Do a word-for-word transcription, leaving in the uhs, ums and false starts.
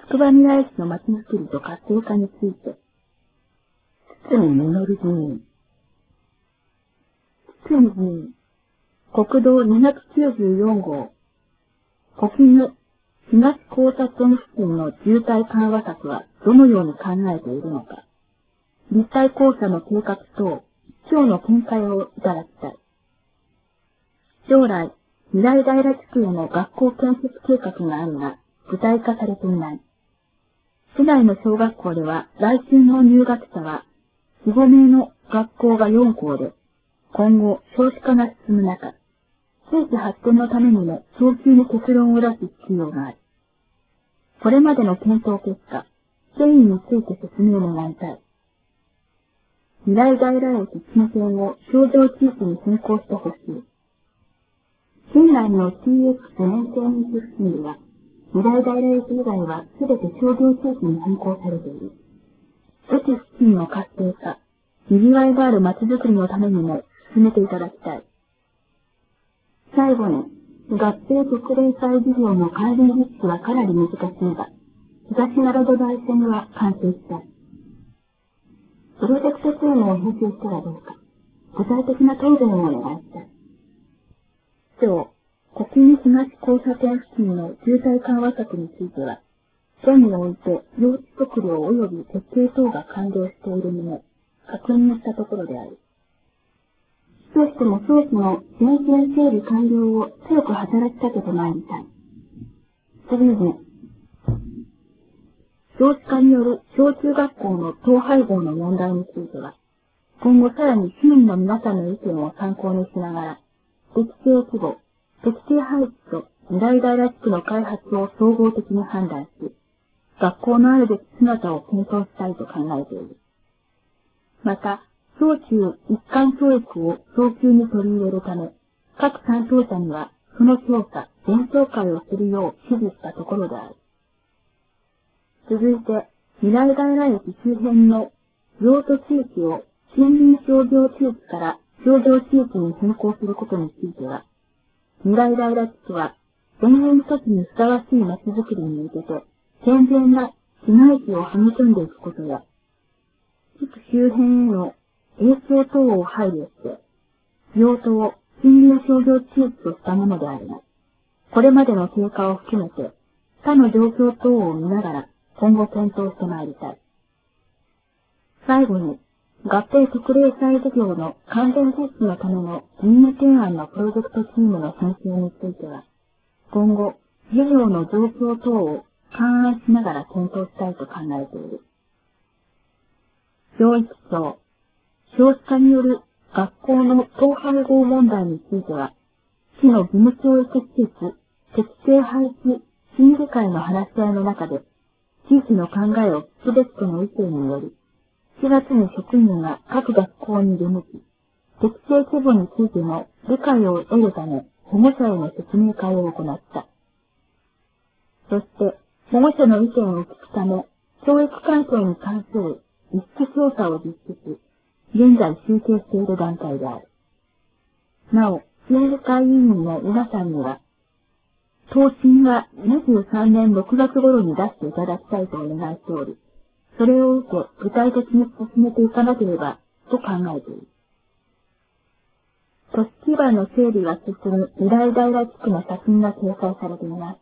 つくばみらい市の町づくりと活性化について、堤実議員。堤議員、国道にひゃくきゅうじゅうよん号、小絹東交差点付近の渋滞緩和策はどのように考えているのか、立体交差の計画等、今日の見解をいただきたい。将来、未来平地区への学校建設計画があるが、具体化されていない。市内の小学校では、来春の入学者は、よん、ご名の学校がよん校で、今後、少子化が進む中、地域発展のためにも早急に結論を出す必要がある。これまでの検討結果、経緯について説明を願いたい。未来平駅近辺を商業地域に変更してほしい。県内の ティーエックス 沿線に付近では、未来平駅以外はすべて商業地域に変更されている。駅付近の活性化、賑わいがある街づくりのためにも進めていただきたい。最後に、合併特例債事業の関連実施はかなり難しいが、東奈良土台線は完成したい。プロジェクトチームを編成したらどうか、具体的な答弁をお願いしたい。以上、小絹東交差点付近の渋滞緩和策については、県において用地測量及び設計等が完了している旨、確認したところである。市としても早期の全線整備完了を強く働きかけてまいりたい。次に、少子化による小中学校の統廃合の問題については、今後さらに市民の皆さんの意見を参考にしながら、適正規模、適正配置と未来平地区の開発を総合的に判断し、学校のあるべき姿を検討したいと考えている。また、小中一貫教育を早急に取り入れるため、各担当者にはその調査、勉強会をするよう指示したところである。続いて、未来平駅周辺の用途地域を森林商業地域から商業地域に変更することについては、未来平地区は田園都市にふさわしい街づくりに向けて健全な市街地を育んでいくことや、地区周辺への影響等を配慮して、用途を森林商業地域としたものであるが、これまでの経過を含めて、他の状況等を見ながら今後検討してまいりたい。最後に、合併特例債事業の完全実施のための任務提案のプロジェクトチームの編成については、今後、事業の状況等を勘案しながら検討したいと考えている。教育省、少子化による学校の統廃合問題については、市の義務教育施設、適正配置審議会の話し合いの中で、地域の考えを聞くべきとの意見により、しがつに職員が各学校に出向き、適正規模についての理解を得るため、保護者への説明会を行った。そして、保護者の意見を聞くため、教育環境に関する意識調査を実施し、現在集計している段階である。なお、審議会委員の皆さんには、答申はにじゅうさんねんろくがつ頃に出していただきたいとお願いしており、それを受け具体的に進めていかなければと考えている。都市基盤の整備が進む未来平地区の写真が掲載されています。